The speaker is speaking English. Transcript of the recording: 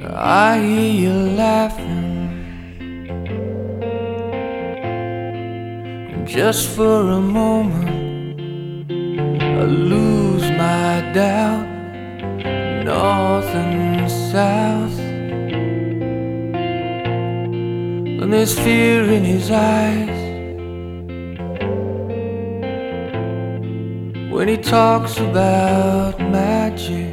I hear you laughing, and just for a moment I lose my doubt. North and south, and there's fear in his eyes when he talks about magic.